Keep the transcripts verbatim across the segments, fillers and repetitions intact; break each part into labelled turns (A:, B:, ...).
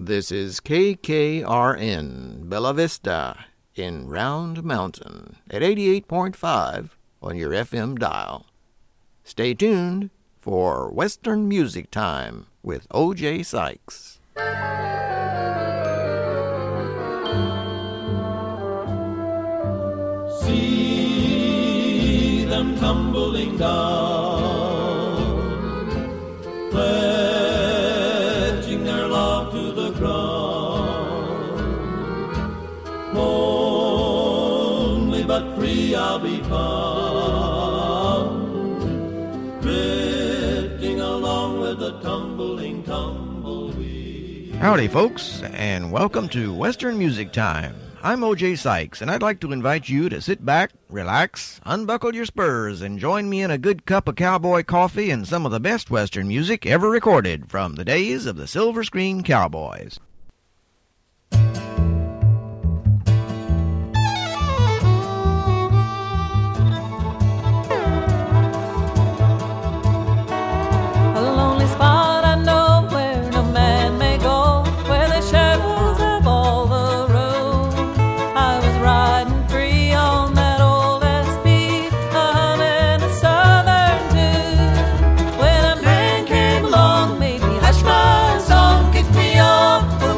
A: This is K K R N, Bella Vista, in Round Mountain, at eighty-eight point five on your F M dial. Stay tuned for Western Music Time with O J Sykes.
B: See them tumbling down, pledging their love to the ground. Lonely but free I'll be found, drifting along with the tumbling tumbleweed.
A: Howdy, folks, and welcome to Western Music Time. I'm O J Sykes, and I'd like to invite you to sit back, relax, unbuckle your spurs, and join me in a good cup of cowboy coffee and some of the best Western music ever recorded from the days of the Silver Screen Cowboys.
B: When a man came along, made me hush my song, kicked me off.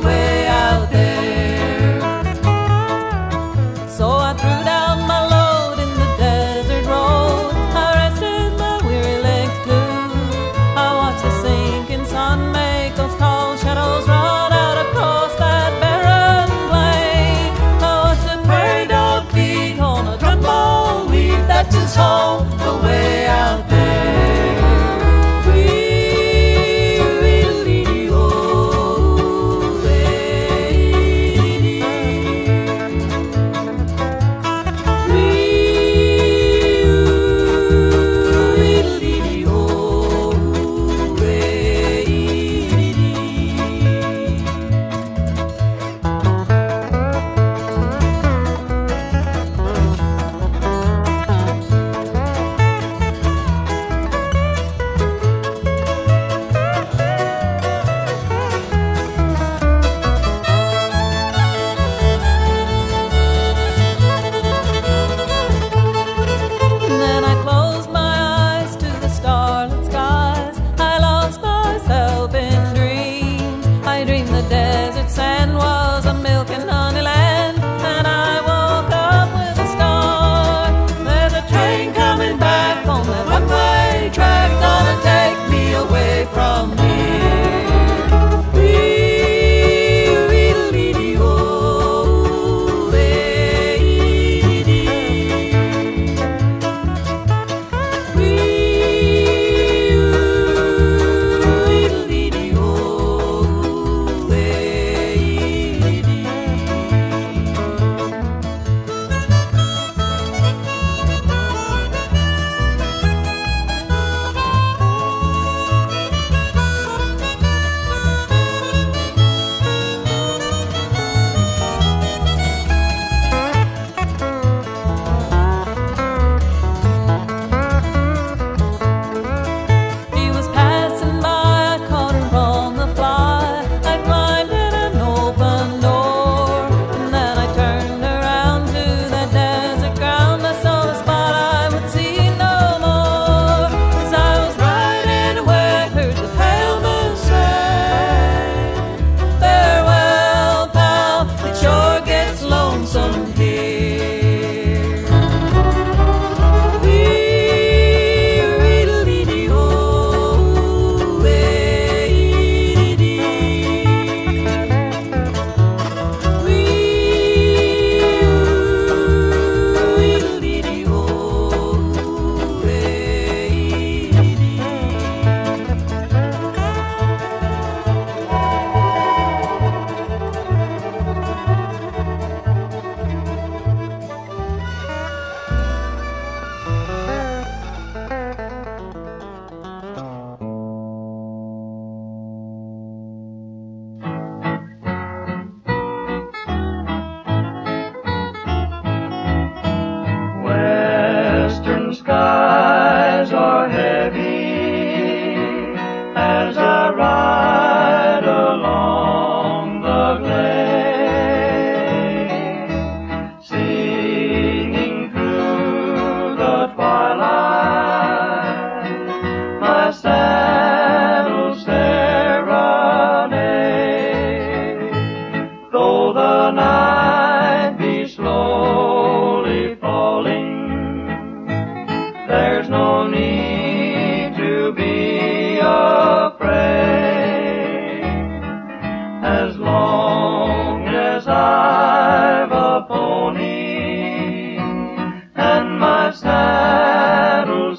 B: as long as I've a pony and my saddle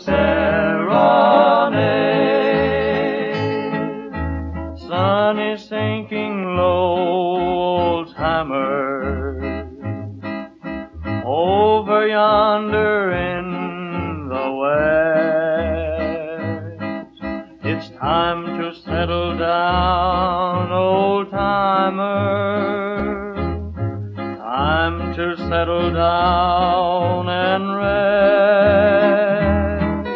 B: serenade. Sun is sinking low, old timer, over yonder in the west. It's time to settle down, old timer, time to settle down and rest.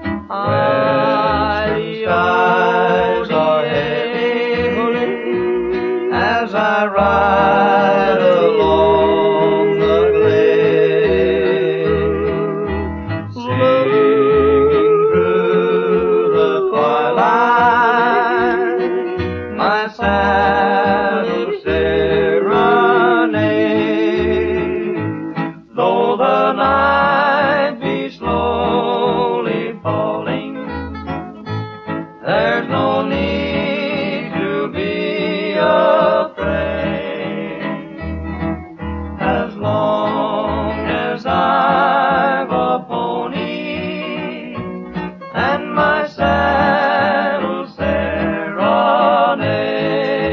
B: Western skies are heavy as I ride along the glade, singing through the twilight my saddle serenade. Though the night be slowly falling, there's no need to be afraid. As long as I've a pony and my saddle serenade.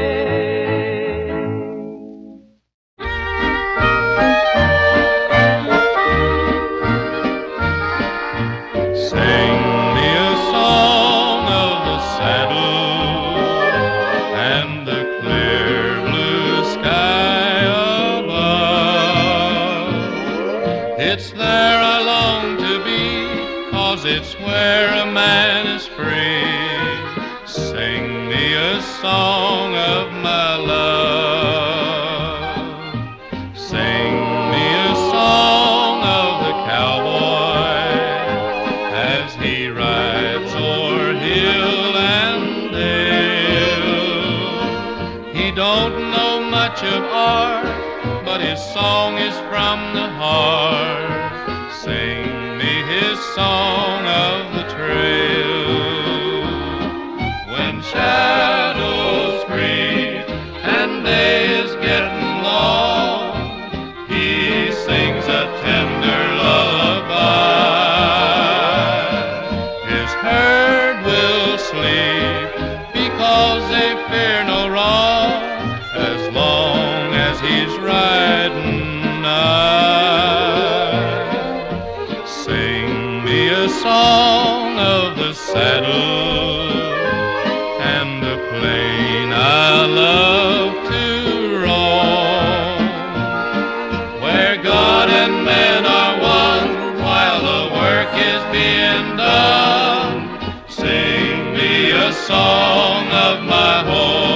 C: Sing me a song of the saddle and the clear blue sky above. It's there I long to be, 'cause it's where a man is free. Sing me a song of my love. Sing me a song of the cowboy as he rides o'er hill and dale. He don't know much of art, but his song is from the heart. Sing me his song of the trail. When shadows creep and day is getting long, he sings a tender lullaby. His herd will sleep because they fear no wrong, as long as he's riding nigh. Sing me a song of the saddle and the plain I love to roam, where God and men are one while the work is being done. Sing me a song of my home.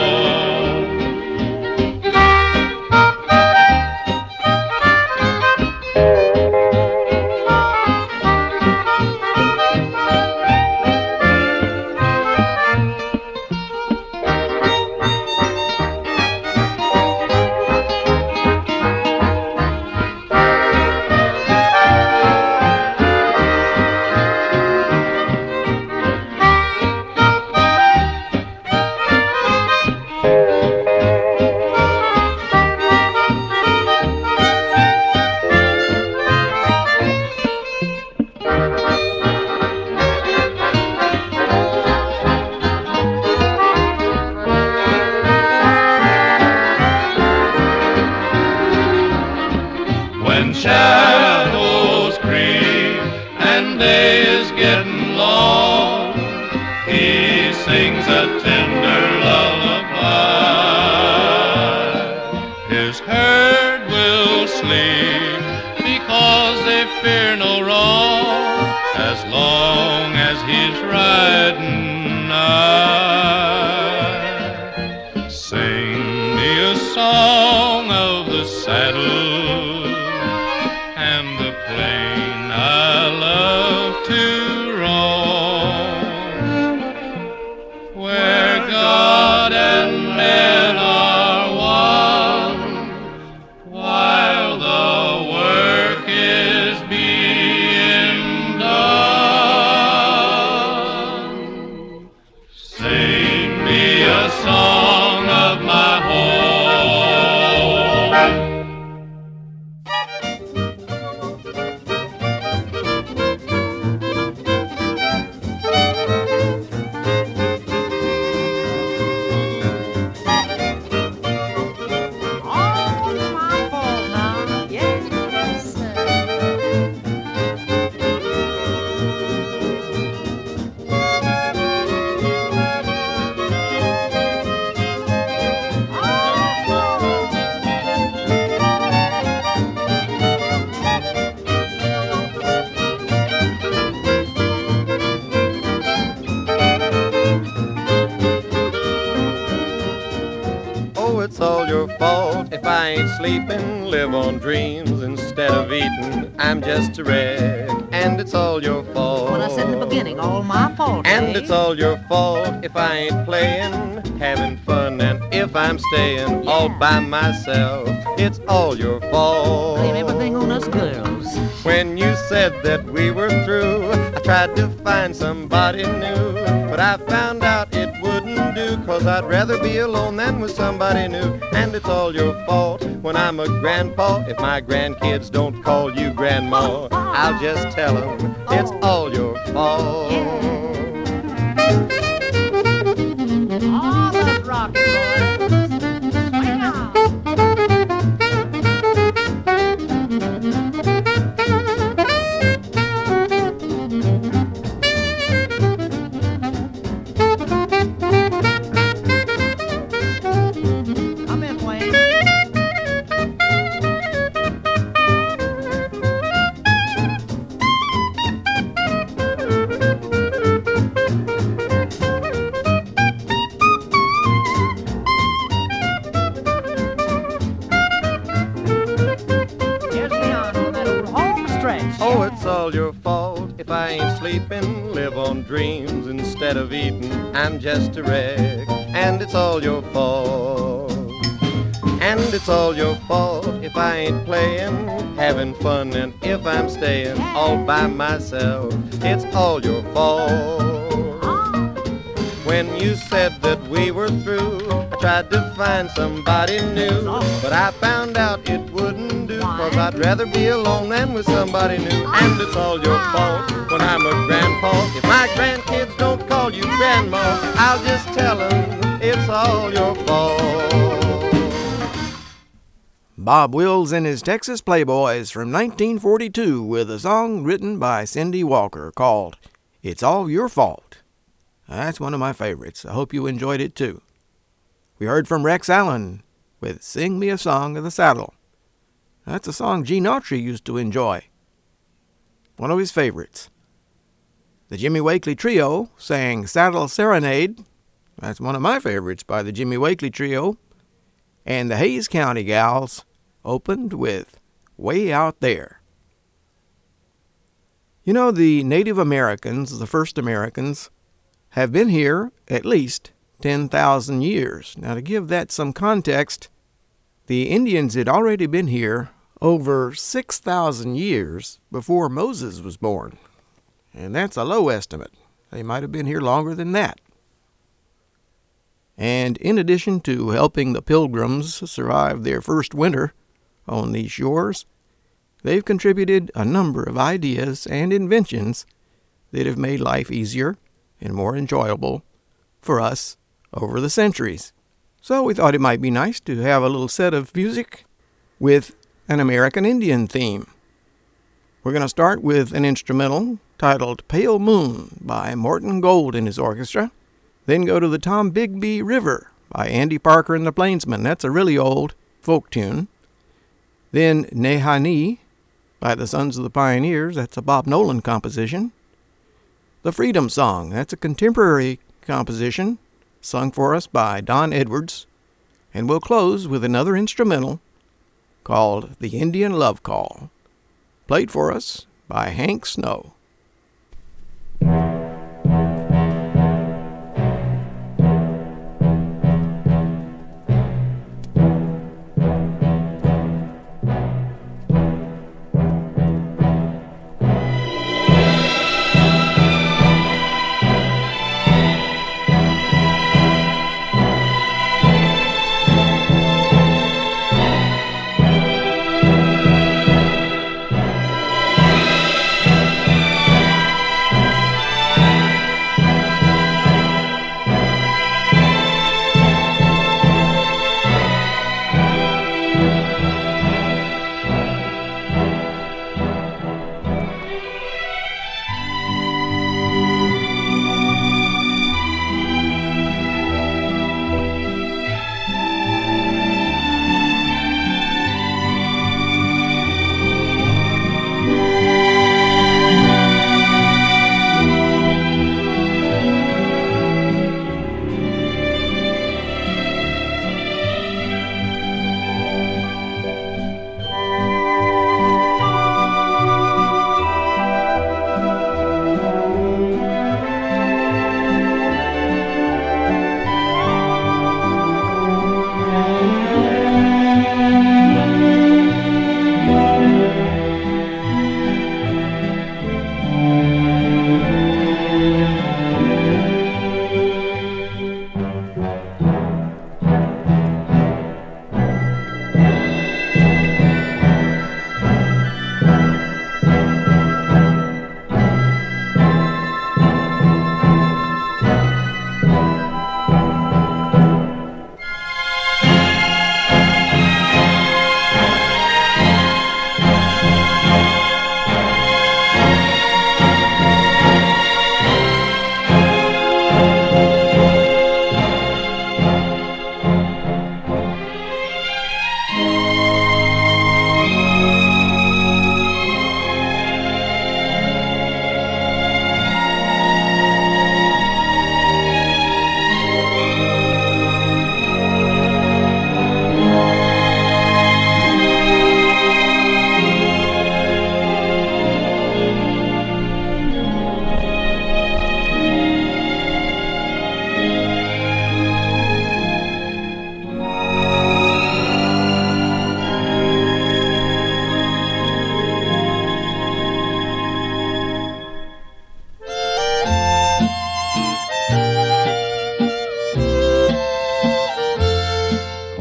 C: When shadows creep and day is getting long, he sings a tender lullaby. His herd will sleep because they fear no wrong, as long as he's riding nigh. Sing me a song of the saddle and the plain I love to roam, where God and men are one while the work is being done. Sing me a song of my
D: it's all your fault if I ain't sleeping, live on dreams instead of eating. I'm just a wreck, and it's all your fault.
E: What I said in the beginning, all my fault.
D: And
E: eh?
D: it's all your fault if I ain't playing, having fun, and if I'm staying all by myself. It's all your fault.
E: Blame everything on us girls.
D: When you said that we were through, I tried to find somebody new, but I found out it wouldn't do, 'cause I'd rather be alone than with somebody new. And it's all your fault when I'm a grandpa. If my grandkids don't call you grandma, I'll just tell them it's all your fault.
E: Oh, that's rockin', boys. Wow. Come in, Wayne. Here's Leon on that old home stretch.
D: Oh, it's all your fault if I ain't sleeping, live on dreams instead of eating. I'm just a wreck, and it's all your fault. And it's all your fault if I ain't playing, having fun, and if I'm staying all by myself. It's all your fault. When you said that we were through, I tried to find somebody new, but I found out it wouldn't do, 'cause I'd rather be alone than with somebody new. And it's all your fault when I'm a grandpa. If my grandkids don't call you grandma, I'll just tell them it's all your fault.
A: Bob Wills and his Texas Playboys from nineteen forty-two with a song written by Cindy Walker called It's All Your Fault. That's one of my favorites. I hope you enjoyed it too. We heard from Rex Allen with Sing Me a Song of the Saddle. That's a song Gene Autry used to enjoy. One of his favorites. The Jimmy Wakely Trio sang Saddle Serenade. That's one of my favorites by the Jimmy Wakely Trio. And the Hayes County Gals opened with Way Out There. You know, the Native Americans, the first Americans, have been here at least ten thousand years. Now, to give that some context, the Indians had already been here over six thousand years before Moses was born. And that's a low estimate. They might have been here longer than that. And in addition to helping the Pilgrims survive their first winter on these shores, they've contributed a number of ideas and inventions that have made life easier and more enjoyable for us over the centuries. So we thought it might be nice to have a little set of music with an American Indian theme. We're going to start with an instrumental titled Pale Moon by Morton Gold and his orchestra, then go to the Tom Bigby River by Andy Parker and the Plainsmen. That's a really old folk tune. Then Nehani by the Sons of the Pioneers. That's a Bob Nolan composition. The Freedom Song, that's a contemporary composition sung for us by Don Edwards. And we'll close with another instrumental called The Indian Love Call, played for us by Hank Snow.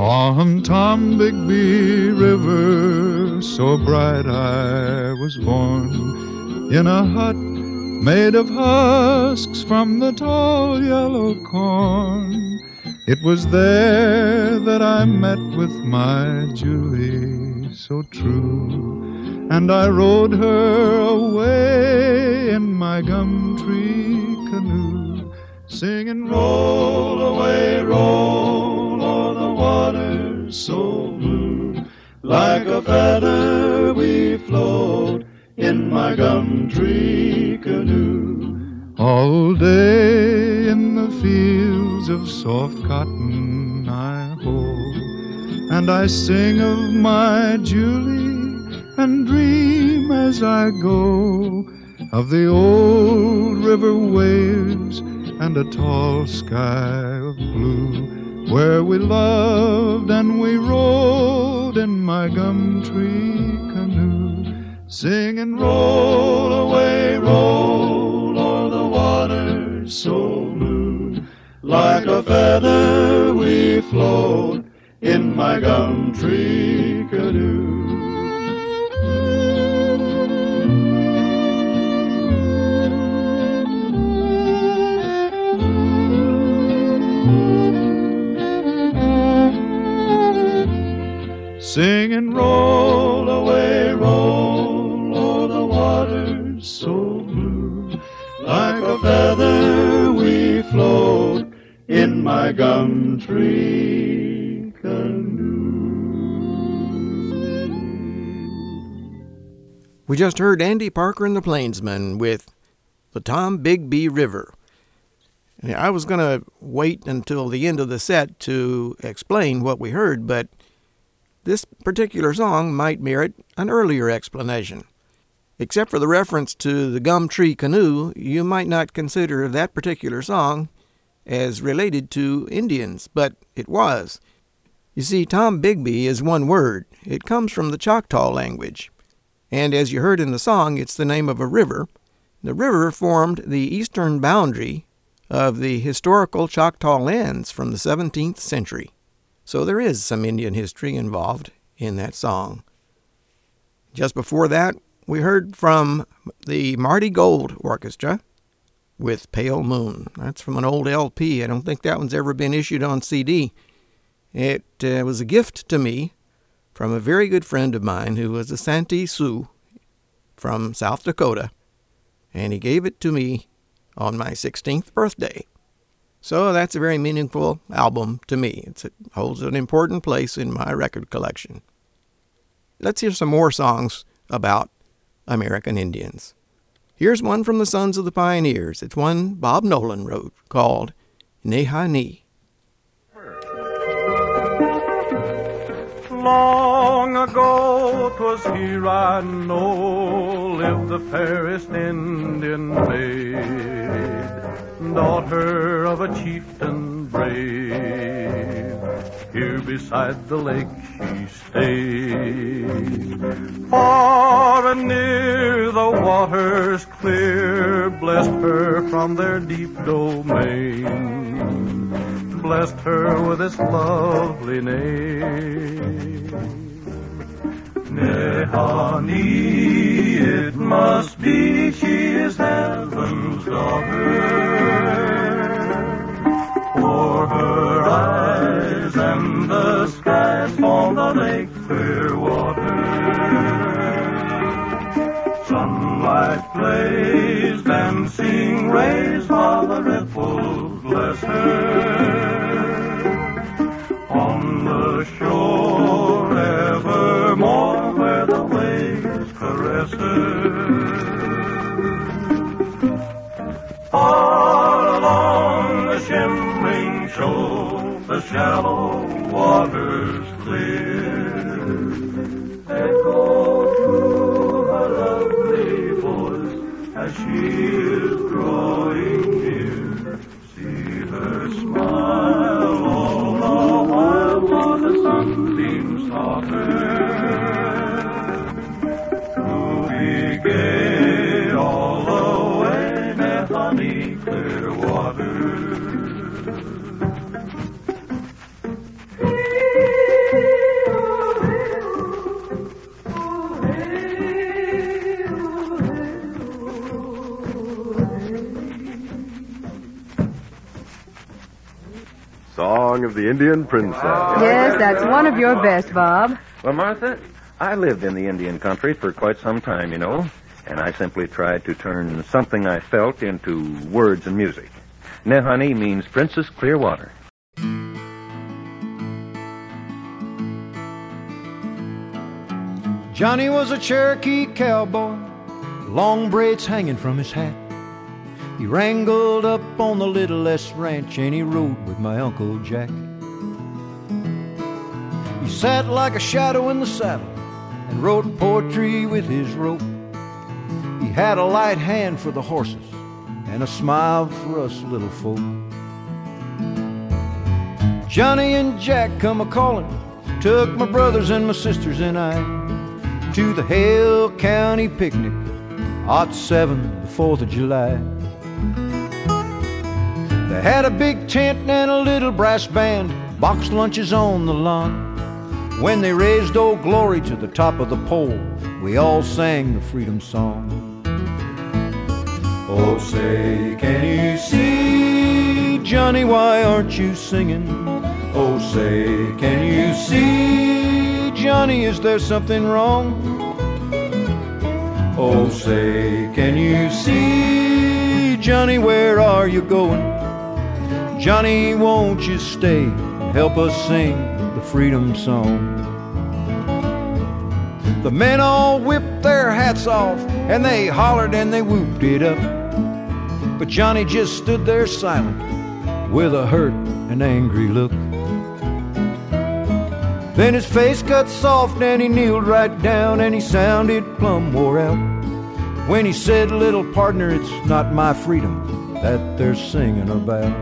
F: On Tombigbee River, so bright I was born, in a hut made of husks from the tall yellow corn. It was there that I met with my Julie, so true, and I rowed her away in my gum tree canoe, singing, roll away, roll, o'er the waters so blue. Like a feather we float in my gum tree canoe. All day in the fields of soft cotton I hoe, and I sing of my Julie and dream as I go of the old river waves and a tall sky of blue, where we loved and we rode in my gum tree canoe, singing, roll away, roll, o'er the waters so blue. Like a feather we float in my gum tree canoe. Singing, roll away, roll, o'er the waters so blue. Like a feather we float in my gum tree canoe.
A: We just heard Andy Parker and the Plainsmen with the Tombigbee River. I was going to wait until the end of the set to explain what we heard, but this particular song might merit an earlier explanation. Except for the reference to the gum tree canoe, you might not consider that particular song as related to Indians, but it was. You see, Tombigbee is one word. It comes from the Choctaw language. And as you heard in the song, it's the name of a river. The river formed the eastern boundary of the historical Choctaw lands from the seventeenth century. So there is some Indian history involved in that song. Just before that, we heard from the Marty Gold Orchestra with Pale Moon. That's from an old L P. I don't think that one's ever been issued on C D. It uh, was a gift to me from a very good friend of mine who was a Santee Sioux from South Dakota, and he gave it to me on my sixteenth birthday. So that's a very meaningful album to me. It's, it holds an important place in my record collection. Let's hear some more songs about American Indians. Here's one from the Sons of the Pioneers. It's one Bob Nolan wrote called Neha-Ni.
G: Long ago 'twas here I know lived the fairest Indian maid, daughter of a chieftain brave. Here beside the lake she stayed. Far and near the waters clear blessed her from their deep domain, blessed her with this lovely name. Neha-Ni, it must be she is heaven's daughter, for her eyes and the skies form the lake's clear water. Sunlight plays, dancing rays, while the ripples bless her. On the shore evermore, where the waves caress her. Far along the shimmering shore, the shallow waters clear echo to her lovely voice as she is drawing near. See her smile all the while, while the sunbeams taught her to be gay all the way, Neha-Ni, clear water.
H: song of the Indian Princess.
I: Yes, that's one of your best, Bob.
J: Well, Martha, I lived in the Indian country for quite some time, you know, and I simply tried to turn something I felt into words and music. Nehani means Princess Clearwater.
K: Johnny was a Cherokee cowboy, long braids hanging from his hat. He wrangled up on the Little S Ranch and he rode with my Uncle Jack. He sat like a shadow in the saddle and wrote poetry with his rope. He had a light hand for the horses and a smile for us little folk. Johnny and Jack come a-calling, took my brothers and my sisters and I to the Hale County picnic, Ot seven, the fourth of July. They had a big tent and a little brass band, boxed lunches on the lawn. When they raised Old Glory to the top of the pole, we all sang the freedom song. Oh, say, can you see, Johnny, why aren't you singing? Oh, say, can you see, Johnny, is there something wrong? Oh, say, can you see, Johnny, where are you going? Johnny, won't you stay and help us sing the freedom song? The men all whipped their hats off and they hollered and they whooped it up. But Johnny just stood there silent with a hurt and angry look. Then his face got soft and he kneeled right down and he sounded plumb wore out when he said, little partner, it's not my freedom that they're singing about.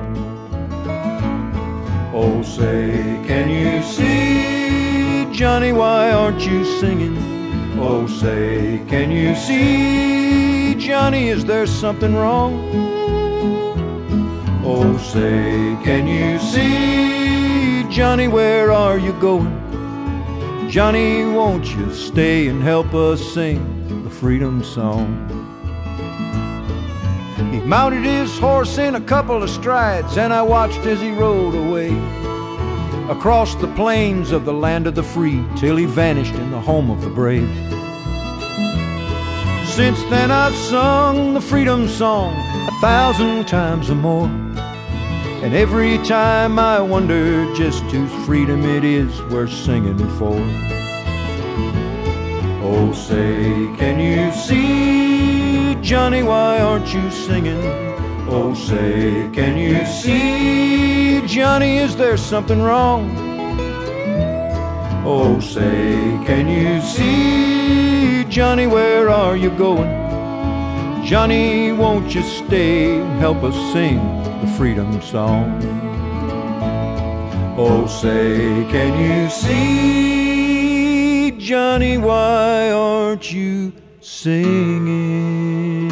K: Oh, say, can you see, Johnny, why aren't you singing? Oh, say, can you see, Johnny, is there something wrong? Oh, say, can you see, Johnny, where are you going? Johnny, won't you stay and help us sing the freedom song? He mounted his horse in a couple of strides, and I watched as he rode away across the plains of the land of the free till he vanished in the home of the brave. Since then I've sung the freedom song a thousand times or more, and every time I wonder just whose freedom it is we're singing for. Oh, say, can you see, Johnny, why aren't you singing? Oh, say, can you see, Johnny, is there something wrong? Oh, say, can you see, Johnny, where are you going? Johnny, won't you stay and help us sing the freedom song? Oh, say, can you see, Johnny, why aren't you singing?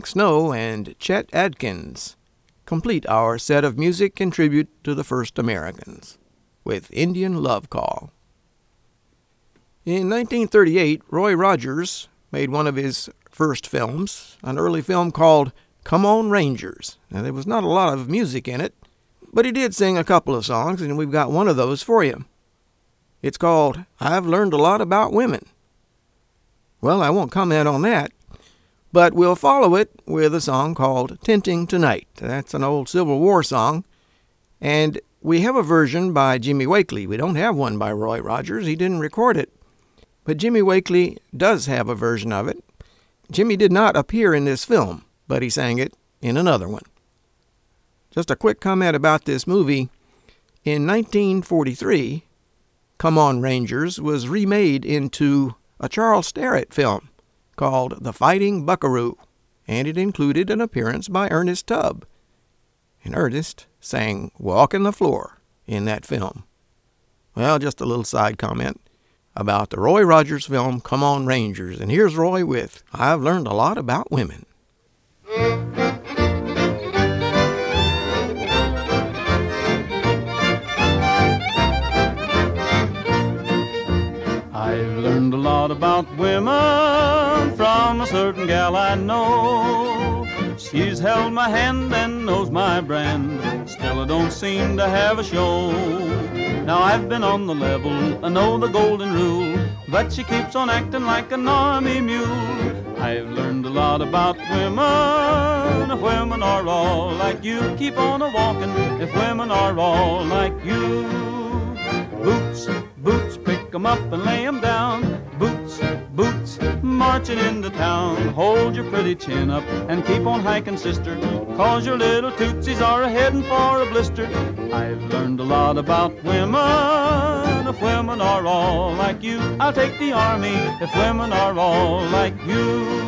H: Frank Snow and Chet Atkins complete our set of music in tribute to the first Americans with Indian Love Call. In nineteen thirty-eight, Roy Rogers made one of his first films, an early film called Come On Rangers. Now, there was not a lot of music in it, but he did sing a couple of songs, and we've got one of those for you. It's called I've Learned a Lot About Women. Well, I won't comment on that, but we'll follow it with a song called Tenting Tonight. That's an old Civil War song, and we have a version by Jimmy Wakely. We don't have one by Roy Rogers. He didn't record it, but Jimmy Wakely does have a version of it. Jimmy did not appear in this film, but he sang it in another one. Just a quick comment about this movie. In nineteen forty-three, Come On Rangers was remade into a Charles Starrett film called The Fighting Buckaroo, and it included an appearance by Ernest Tubb. And Ernest sang Walkin' the Floor in that film. Well, just a little side comment about the Roy Rogers film Come On Rangers. And here's Roy with I've Learned a Lot About Women.
K: I've learned a lot about women from a certain gal I know. She's held my hand and knows my brand, still I don't seem to have a show. Now I've been on the level, I know the golden rule, but she keeps on acting like an army mule. I've learned a lot about women. If women are all like you, keep on a-walking. If women are all like you, boots, boots, pick 'em up and lay 'em down. Boots, boots, marching into town. Hold your pretty chin up and keep on hiking, sister, 'cause your little tootsies are a-heading for a blister. I've learned a lot about women. If women are all like you, I'll take the army. If women are all like you.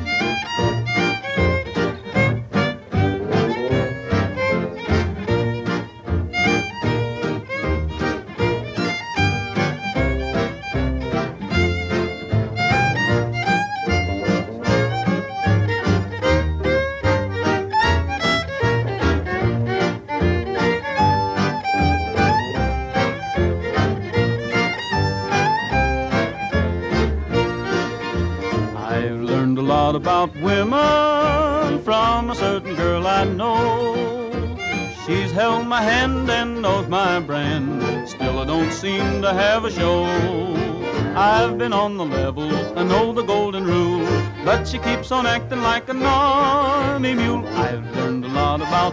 K: About women from a certain girl I know. She's held my hand and knows my brand, still I don't seem to have a show. I've been on the level, I know the golden rule, but she keeps on acting like an army mule. I've learned a lot about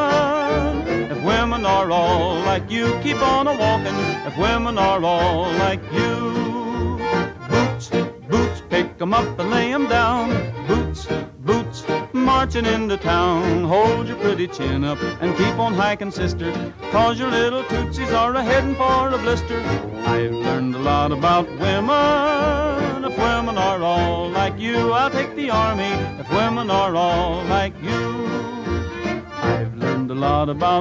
K: women. If women are all like you, keep on a-walking. If women are all like you, boots, boots, pick 'em up and lay 'em down. Boots, boots, marching into town. Hold your pretty chin up and keep on hiking, sister, 'cause your little tootsies are a-heading for a blister. I've learned a lot about women. If women are all like you, I'll take the army. If women are all like you. I've learned a lot about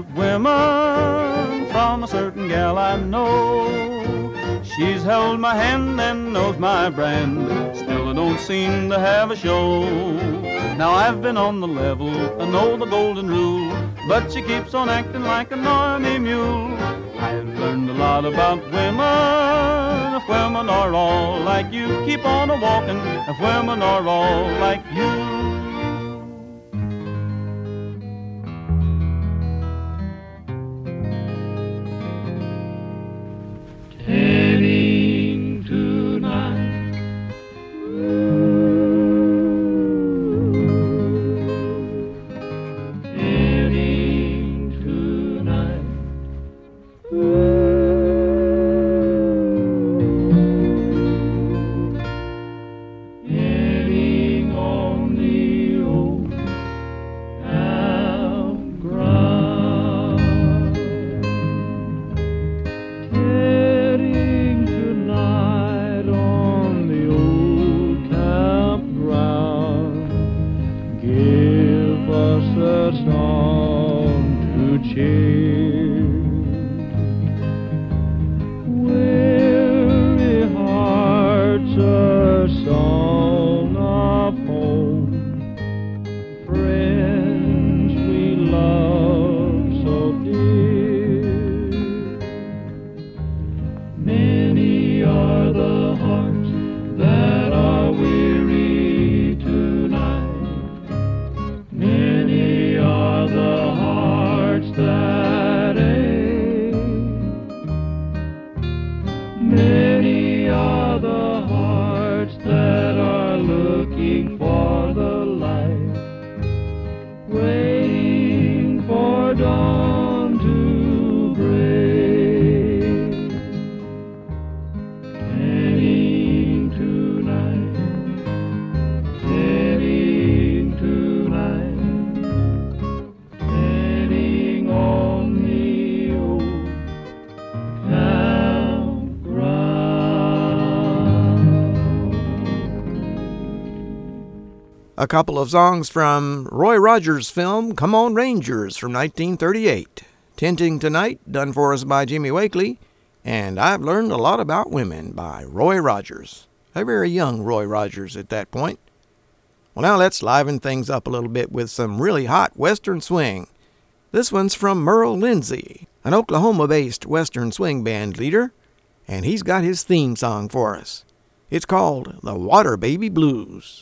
K: women from a certain gal I know. She's held my hand and knows my brand, still I don't seem to have a show. Now I've been on the level, I know the golden rule, but she keeps on acting like an army mule. I've learned a lot about women. If women are all like you, keep on a-walking. If women are all like you.
G: Heading on the
H: A couple of songs from Roy Rogers' film Come On Rangers from nineteen thirty-eight. Tinting Tonight, done for us by Jimmy Wakely, and I've Learned a Lot About Women by Roy Rogers. A very young Roy Rogers at that point. Well, now let's liven things up a little bit with some really hot Western swing. This one's from Merle Lindsey, an Oklahoma-based Western swing band leader, and he's got his theme song for us. It's called The Water Baby Blues.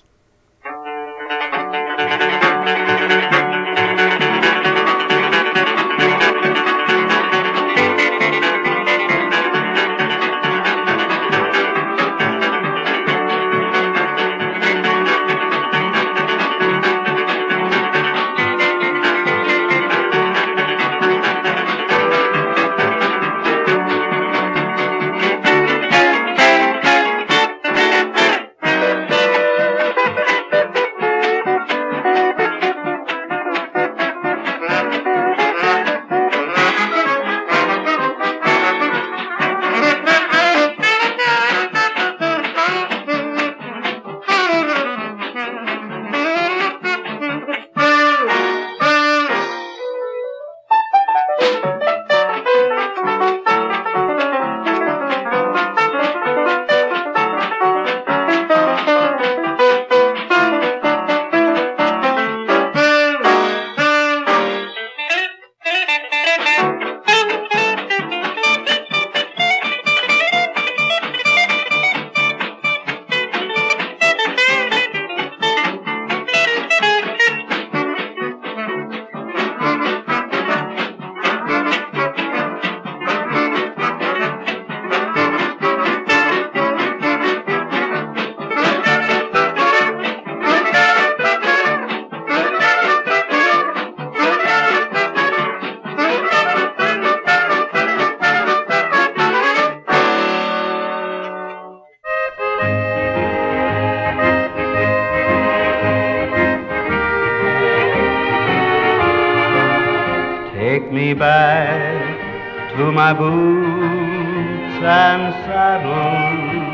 L: Take me back to my boots and saddles.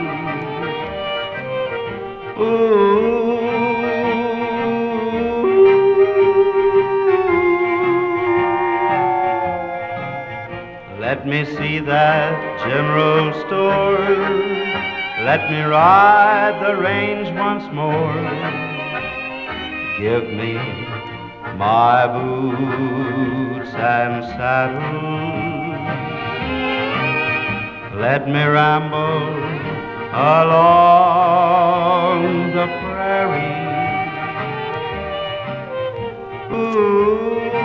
L: Ooh. Let me see that general store. Let me ride the range once more. Give me my boots and saddle. Let me ramble along the prairie. Ooh.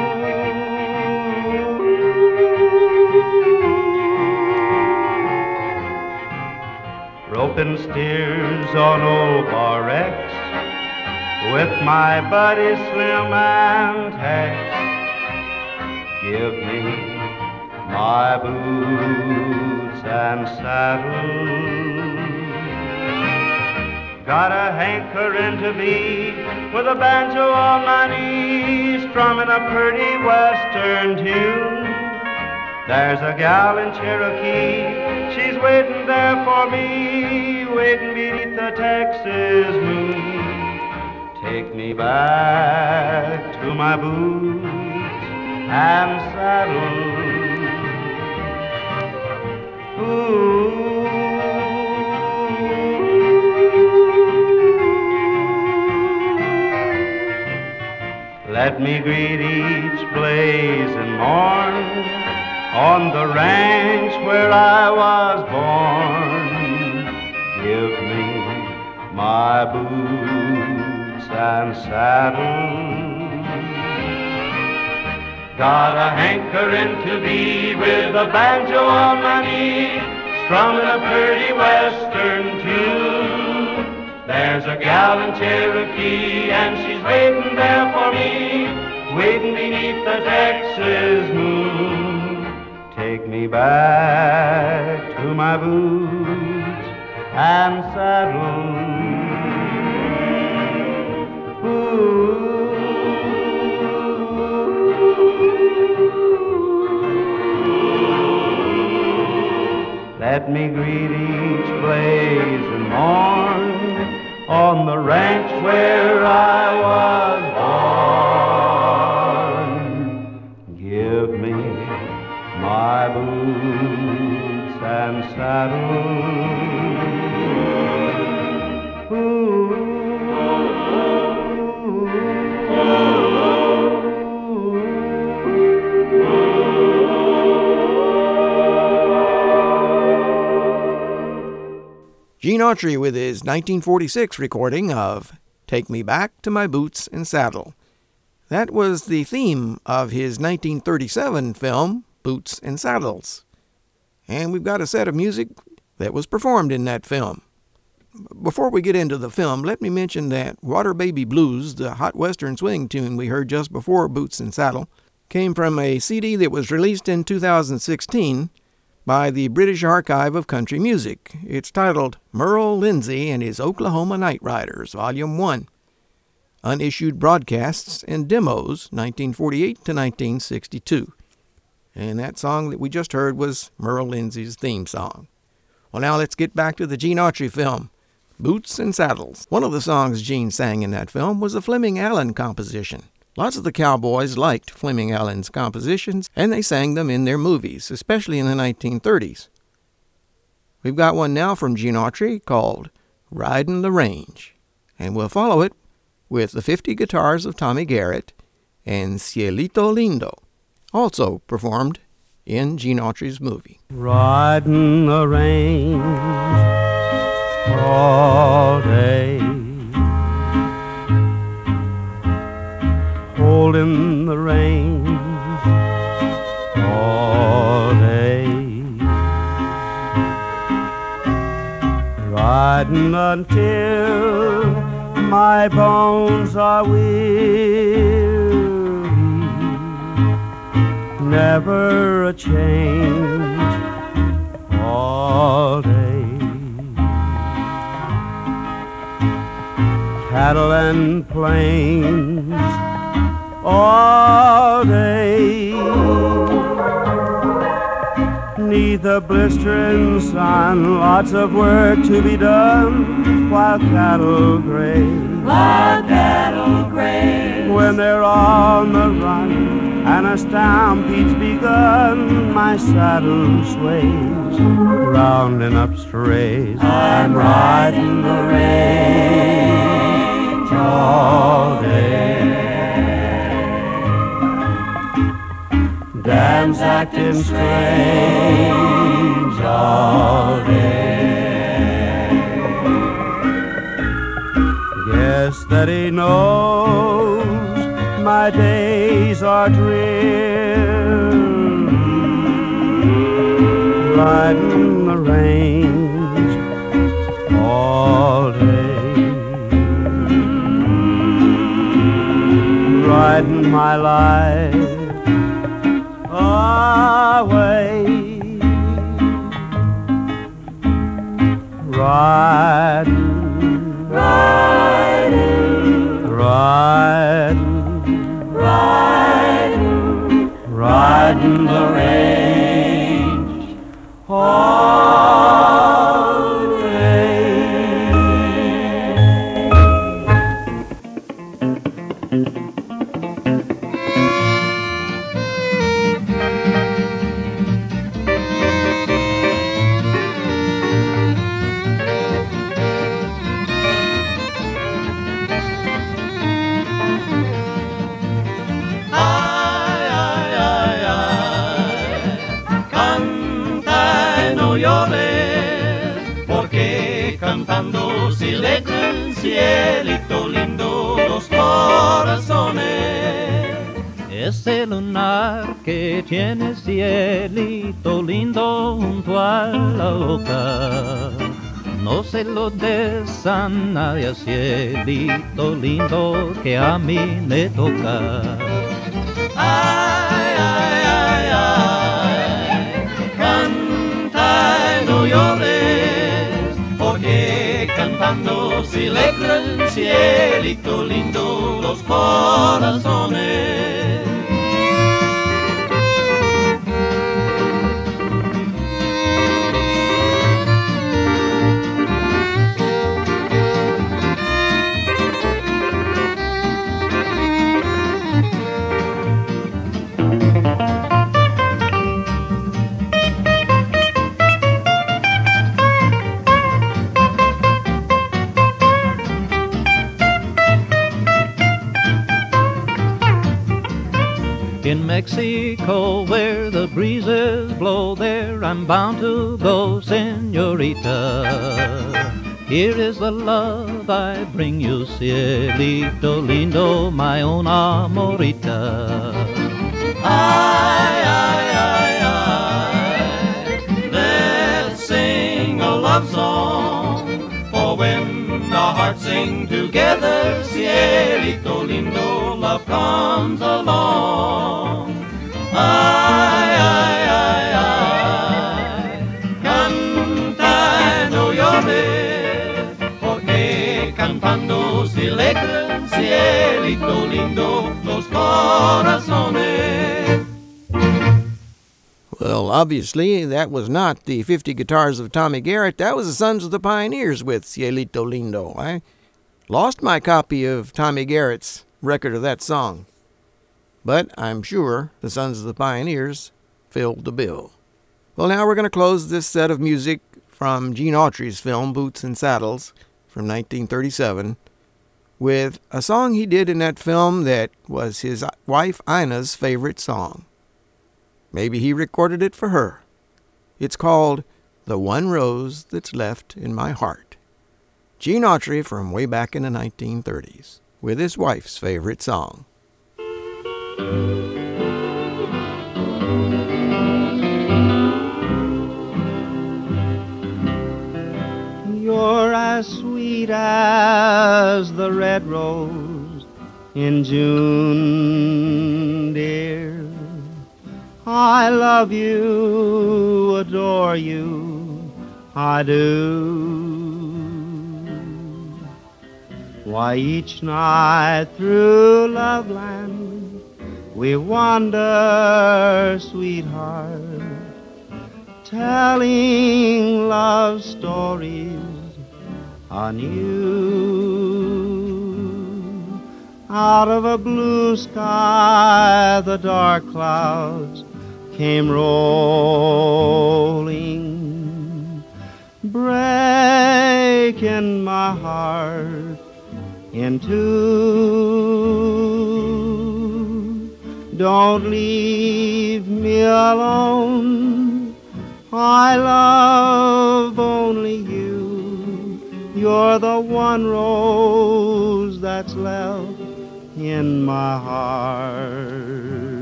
L: Roping steers on old Bar X with my buddy Slim and Tex. Give me my boots and saddle. Got a hankering to be with a banjo on my knee, strumming a pretty western tune. There's a gal in Cherokee, she's waiting there for me, waiting beneath the Texas moon. Take me back to my boots and saddle. Ooh. Let me greet each blazing morn on the ranch where I was born. Give me my boots and saddle. Got a hankering to be with a banjo on my knee, strumming a pretty western tune. There's a gal in Cherokee and she's waiting there for me, waiting beneath the Texas moon. Take me back to my boots and saddle. Ooh. Let me greet each blazing morn on the ranch where I
H: Gene Autry with his nineteen forty-six recording of Take Me Back to My Boots and Saddle. That was the theme of his nineteen thirty-seven film, Boots and Saddles. And we've got a set of music that was performed in that film. Before we get into the film, let me mention that Water Baby Blues, the hot western swing tune we heard just before Boots and Saddle, came from a C D that was released in two thousand sixteen by the British Archive of Country Music. It's titled Merle Lindsey and His Oklahoma Night Riders, Volume one. Unissued Broadcasts and Demos, nineteen forty-eight to nineteen sixty-two. And that song that we just heard was Merle Lindsey's theme song. Well, now let's get back to the Gene Autry film, Boots and Saddles. One of the songs Gene sang in that film was a Fleming Allen composition. Lots of the cowboys liked Fleming Allen's compositions, and they sang them in their movies, especially in the nineteen thirties. We've got one now from Gene Autry called Ridin' the Range, and we'll follow it with the fifty guitars of Tommy Garrett and Cielito Lindo, also performed in Gene Autry's movie.
K: Riding the range all day, holding the reins all day, riding until my bones are weary, never a change all day. Cattle and plains all day, neath the blistering sun, lots of work to be done while cattle graze. While cattle graze. When they're on the run and a stampede's begun, my saddle sways, rounding up strays. I'm riding the range all day, Dan's acting strange all day. Guess that he knows my days are dreary, riding the range all day, riding my life away, riding, riding, riding, riding, riding the range all day.
L: Cantando se alegra el cielito lindo los corazones.
M: Ese lunar que tiene cielito lindo junto a la boca, no se lo des a nadie, cielito lindo que a mí me toca.
L: Ay, ay, ay, ay, canta y no llores, porque cantando se alegra el cielito lindo los corazones.
M: In Mexico, where the breezes blow, there I'm bound to go, señorita. Here is the love I bring you, cielito lindo, my own amorita. Ay, ay, ay, ay, let's sing a love song, for when our hearts sing together, cielito lindo, love comes along. Ay, ay, ay, ay, canta, no llores, porque cantando se alegran, cielito lindo, los corazones.
H: Well, obviously, that was not the fifty Guitars of Tommy Garrett. That was the Sons of the Pioneers with Cielito Lindo. I lost my copy of Tommy Garrett's record of that song, but I'm sure the Sons of the Pioneers filled the bill. Well, now we're going to close this set of music from Gene Autry's film Boots and Saddles from nineteen thirty-seven with a song he did in that film that was his wife Ina's favorite song. Maybe he recorded it for her. It's called The One Rose That's Left in My Heart. Gene Autry from way back in the nineteen thirties with his wife's favorite song.
N: You're as sweet as the red rose in June, dear. I love you, adore you, I do. Why, each night through Loveland we wander, sweetheart, telling love stories anew. Out of a blue sky the dark clouds came rolling, breaking my heart in two. Don't leave me alone, I love only you. You're the one rose that's left in my heart.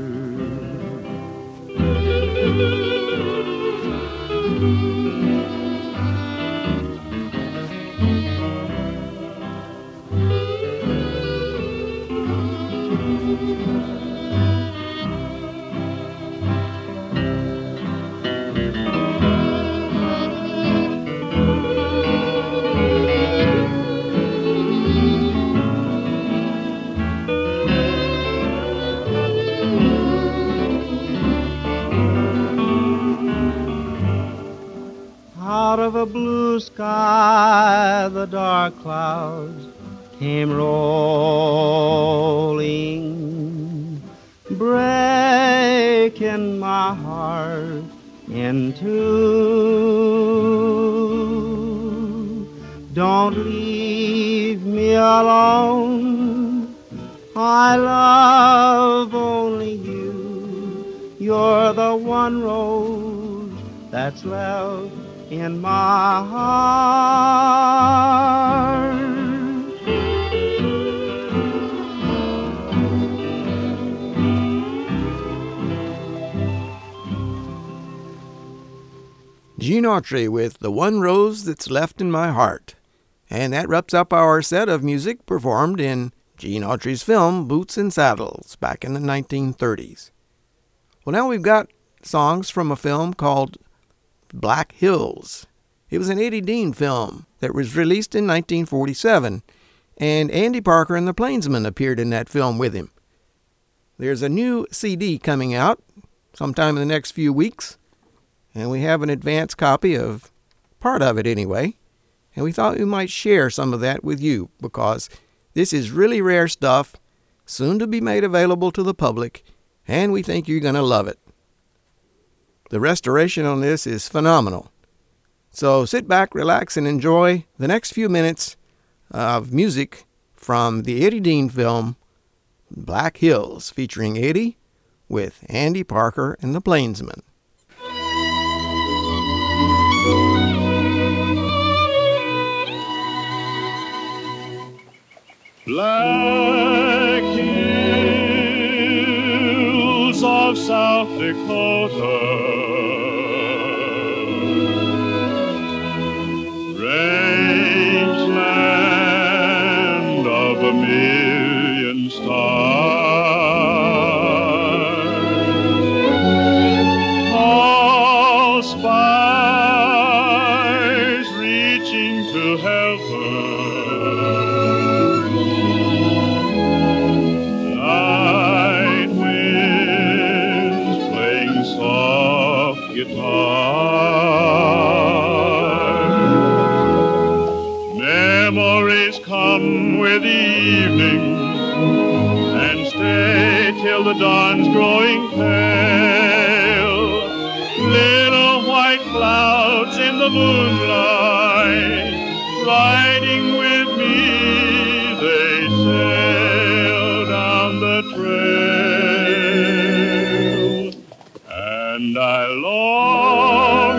N: Out of a blue sky the dark clouds came rolling, breaking my heart in two. Don't leave me alone, I love only you. You're the one rose that's left in my heart.
H: Gene Autry with The One Rose That's Left in My Heart. And that wraps up our set of music performed in Gene Autry's film Boots and Saddles back in the nineteen thirties. Well, now we've got songs from a film called Black Hills. It was an Eddie Dean film that was released in nineteen forty-seven, and Andy Parker and the Plainsmen appeared in that film with him. There's a new C D coming out sometime in the next few weeks, and we have an advance copy of part of it anyway, and we thought we might share some of that with you because this is really rare stuff, soon to be made available to the public, and we think you're going to love it. The restoration on this is phenomenal. So sit back, relax, and enjoy the next few minutes of music from the Eddie Dean film Black Hills, featuring Eddie with Andy Parker and the Plainsmen.
G: Black hills of South Dakota, rangeland of a million stars, all spires reaching to heaven. Memories come with the evening and stay till the dawn's growing pale. Little white clouds in the moonlight, riding with me, they sail down the trail. And I long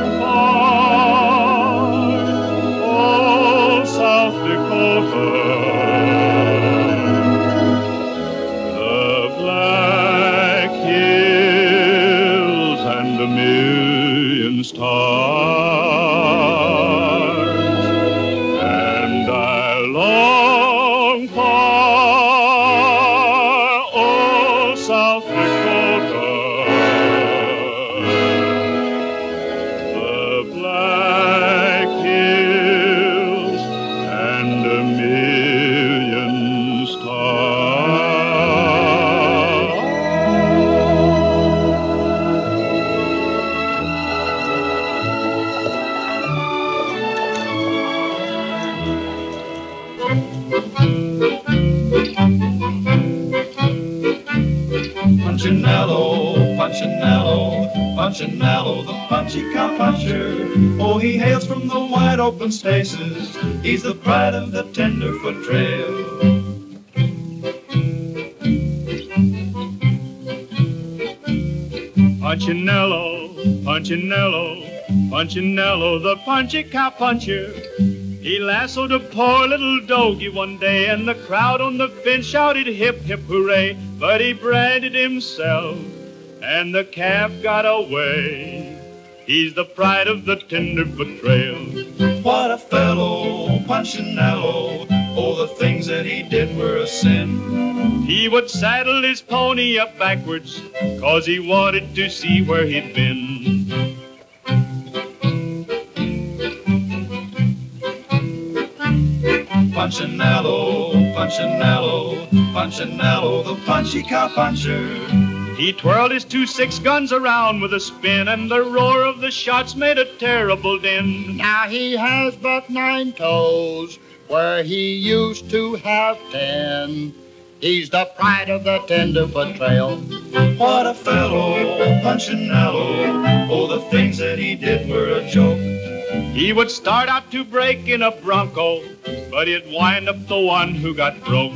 G: for old South Dakota, the black hills and a million stars. And I long for old South Dakota,
O: Punchinello, Punchinello, Punchinello, the punchy cowpuncher. Oh, he hails from the wide open spaces. He's the pride of the Tenderfoot Trail.
G: Punchinello, Punchinello, Punchinello, the punchy cowpuncher. He lassoed a poor little doggy one day, and the crowd on the fence shouted hip, hip, hooray. But he branded himself, and the calf got away. He's the pride of the Tenderfoot Trail.
O: What a fellow, Punchinello. Oh, the things that he did were a sin.
G: He would saddle his pony up backwards, 'cause he wanted to see where he'd been.
O: Punchinello, Punchinello, Punchinello, the punchy cowpuncher.
G: He twirled his two six guns around with a spin, and the roar of the shots made a terrible din.
P: Now he has but nine toes, where he used to have ten. He's the pride of the Tenderfoot Trail.
O: What a fellow, Punchinello. Oh, the things that he did were a joke.
G: He would start out to break in a bronco, but he'd wind up the one who got broke.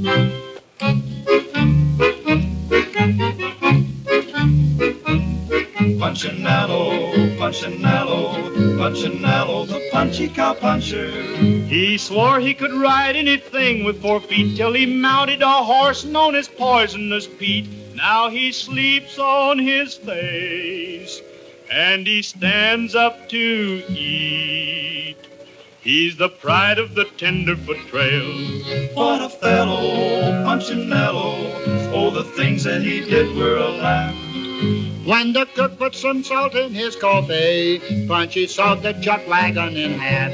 O: Punchinello, Punchinello, Punchinello, the punchy cowpuncher.
G: He swore he could ride anything with four feet till he mounted a horse known as Poisonous Pete. Now he sleeps on his face, and he stands up to eat. He's the pride of the Tenderfoot Trail.
O: What a fellow, Punchinello. Oh, the things that he did were a laugh.
P: When the cook put some salt in his coffee, Punchy sawed the chuck wagon in half.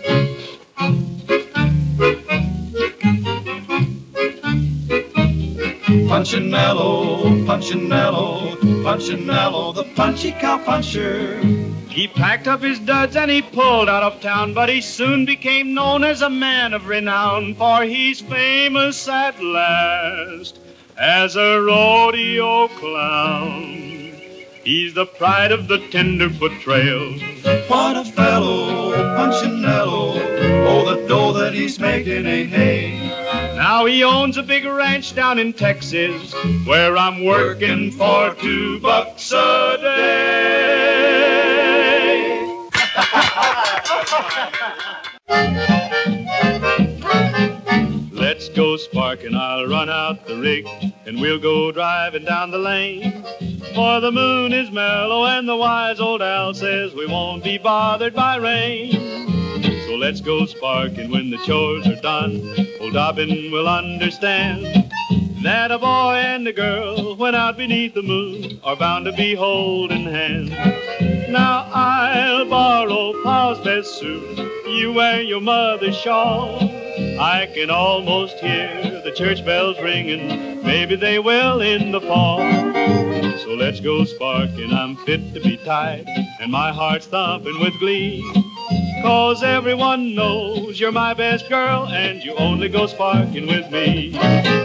O: Punchinello, Punchinello, Punchinello, the punchy cowpuncher.
G: He packed up his duds and he pulled out of town, but he soon became known as a man of renown, for he's famous at last as a rodeo clown. He's the pride of the Tenderfoot Trail.
O: What a fellow, Punchinello. Oh, the dough that he's making ain't hay.
G: Now he owns a big ranch down in Texas, where I'm working for two bucks a day. Let's go spark
K: spark and I'll run out the rig, and we'll go driving down the lane. For the moon is mellow and the wise old owl says we won't be bothered by rain. So let's go sparking when the chores are done. Old Dobbin will understand that a boy and a girl, when out beneath the moon, are bound to be holding hands. Now I'll borrow Pa's best suit, you wear your mother's shawl. I can almost hear the church bells ringing, maybe they will in the fall. So let's go sparking, I'm fit to be tied, and my heart's thumping with glee. 'Cause everyone knows you're my best girl, and you only go sparking with me.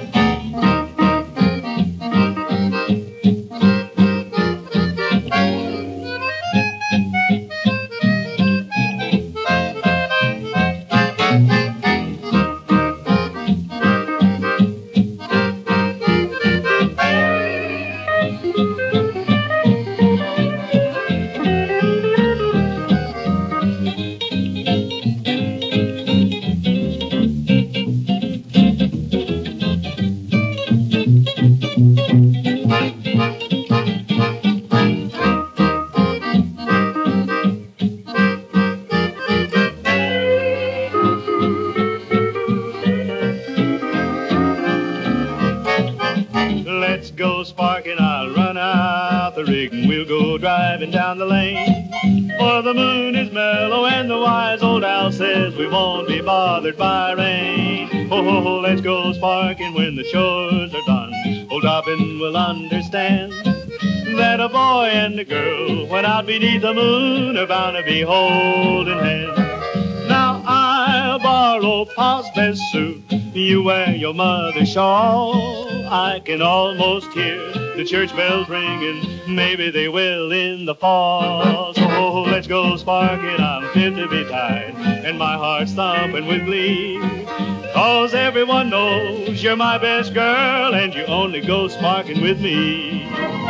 K: Down the lane, for the moon is mellow and the wise old owl says we won't be bothered by rain. Oh, oh, oh, let's go sparking when the chores are done. Old Dobbin will understand that a boy and a girl, when out beneath the moon, are bound to be holding hands. Now I'll borrow Pa's best suit, you wear your mother's shawl. I can almost hear the church bells ringing, maybe they will in the fall. So let's go sparking, I'm fit to be tied, and my heart's thumping with glee. 'Cause everyone knows you're my best girl, and you only go sparking with me.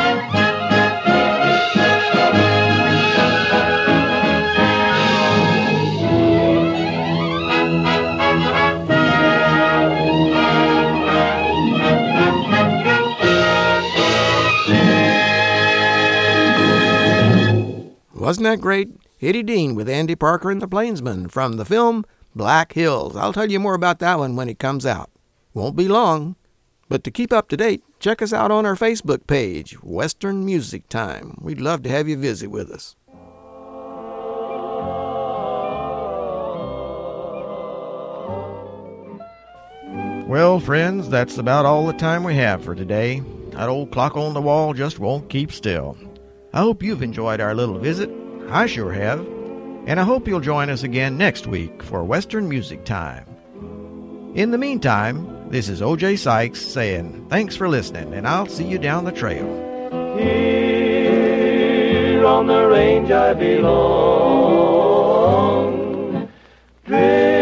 H: Wasn't that great? Eddie Dean with Andy Parker and the Plainsmen from the film Black Hills. I'll tell you more about that one when it comes out. Won't be long. But to keep up to date, check us out on our Facebook page, Western Music Time. We'd love to have you visit with us.
A: Well, friends, that's about all the time we have for today. That old clock on the wall just won't keep still. I hope you've enjoyed our little visit. I sure have. And I hope you'll join us again next week for Western Music Time. In the meantime, this is O J Sykes saying thanks for listening, and I'll see you down the trail.
B: Here on the range I belong. Drift